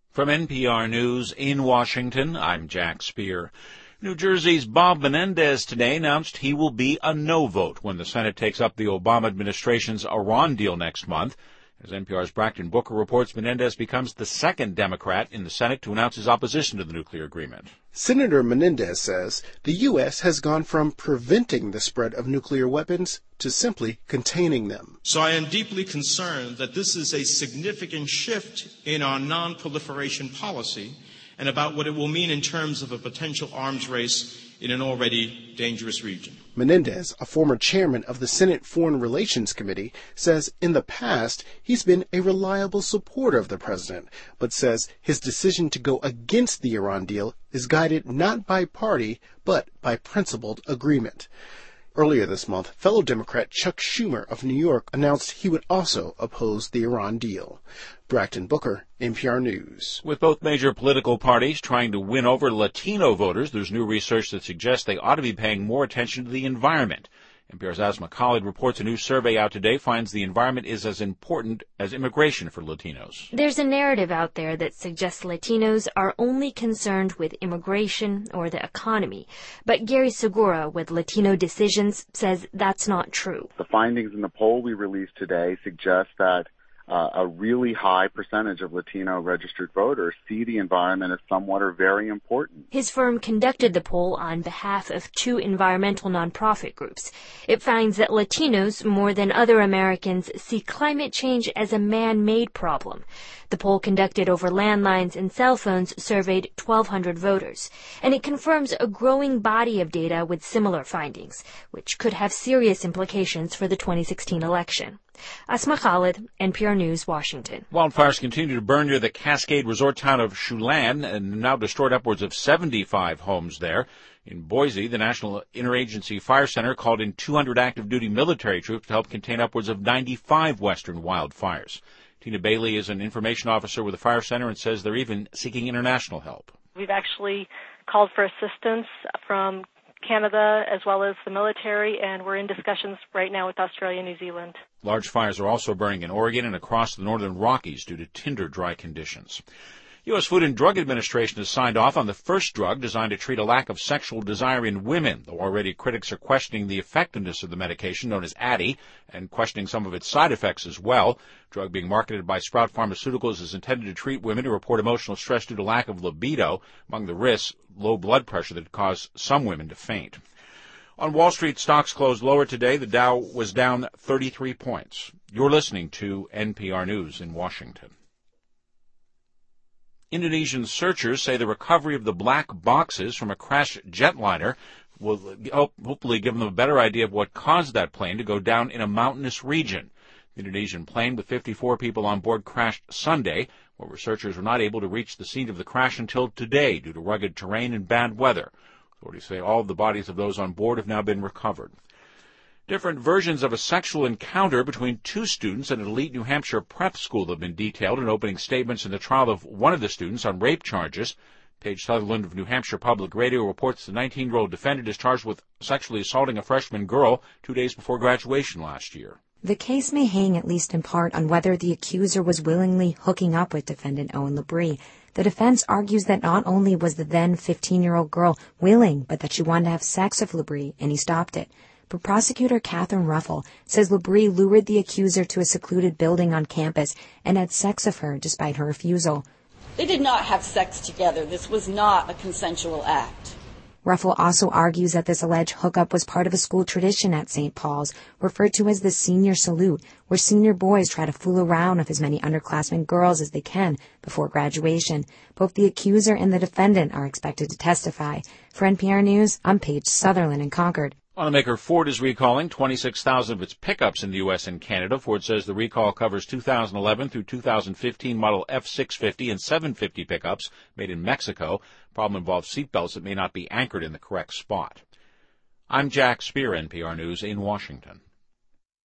From NPR News in Washington, I'm Jack Speer. New Jersey's Bob Menendez today announced he will be a no vote when the Senate takes up the Obama administration's Iran deal next month. As NPR's Braxton Booker reports, Menendez becomes the second Democrat in the Senate to announce his opposition to the nuclear agreement. Senator Menendez says the U.S. has gone from preventing the spread of nuclear weapons to simply containing them. So I am deeply concerned that this is a significant shift in our non-proliferation policy and about what it will mean in terms of a potential arms race in an already dangerous region. Menendez, a former chairman of the Senate Foreign Relations Committee, says in the past he's been a reliable supporter of the president, but says his decision to go against the Iran deal is guided not by party, but by principled agreement. Earlier this month, fellow Democrat Chuck Schumer of New York announced he would also oppose the Iran deal. Braxton Booker, NPR News. With both major political parties trying to win over Latino voters, there's new research that suggests they ought to be paying more attention to the environment. NPR's Asma Khalid reports a new survey out today finds the environment is as important as immigration for Latinos. There's a narrative out there that suggests Latinos are only concerned with immigration or the economy. But Gary Segura with Latino Decisions says that's not true. The findings in the poll we released today suggest that a really high percentage of Latino registered voters see the environment as somewhat or very important. His firm conducted the poll on behalf of 2 environmental nonprofit groups. It finds that Latinos, more than other Americans, see climate change as a man-made problem. The poll conducted over landlines and cell phones surveyed 1,200 voters, and it confirms a growing body of data with similar findings, which could have serious implications for the 2016 election. Asma Khalid, NPR News, Washington. Wildfires continue to burn near the Cascade resort town of Chelan and now destroyed upwards of 75 homes there. In Boise, the National Interagency Fire Center called in 200 active-duty military troops to help contain upwards of 95 western wildfires. Tina Bailey is an information officer with the Fire Center and says they're even seeking international help. We've actually called for assistance from Canada as well as the military, and we're in discussions right now with Australia and New Zealand. Large fires are also burning in Oregon and across the northern Rockies due to tinder dry conditions. U.S. Food and Drug Administration has signed off on the first drug designed to treat a lack of sexual desire in women, though already critics are questioning the effectiveness of the medication known as Addyi and questioning some of its side effects as well. The drug being marketed by Sprout Pharmaceuticals is intended to treat women who report emotional stress due to lack of libido. Among the risks, low blood pressure that cause some women to faint. On Wall Street, stocks closed lower today. The Dow was down 33 points. You're listening to NPR News in Washington. Indonesian searchers say the recovery of the black boxes from a crashed jetliner will hopefully give them a better idea of what caused that plane to go down in a mountainous region. The Indonesian plane with 54 people on board crashed Sunday, where researchers were not able to reach the scene of the crash until today due to rugged terrain and bad weather. Authorities say all of the bodies of those on board have now been recovered. Different versions of a sexual encounter between 2 students at an elite New Hampshire prep school have been detailed in opening statements in the trial of one of the students on rape charges. Paige Sutherland of New Hampshire Public Radio reports the 19-year-old defendant is charged with sexually assaulting a freshman girl 2 days before graduation last year. The case may hang at least in part on whether the accuser was willingly hooking up with defendant Owen Labrie. The defense argues that not only was the then 15-year-old girl willing, but that she wanted to have sex with Labrie, and he stopped it. But prosecutor Catherine Ruffle says Labrie lured the accuser to a secluded building on campus and had sex with her despite her refusal. They did not have sex together. This was not a consensual act. Ruffle also argues that this alleged hookup was part of a school tradition at St. Paul's, referred to as the senior salute, where senior boys try to fool around with as many underclassmen girls as they can before graduation. Both the accuser and the defendant are expected to testify. For NPR News, I'm Paige Sutherland in Concord. Automaker Ford is recalling 26,000 of its pickups in the U.S. and Canada. Ford says the recall covers 2011 through 2015 model F650 and 750 pickups made in Mexico. Problem involves seatbelts that may not be anchored in the correct spot. I'm Jack Speer, NPR News in Washington.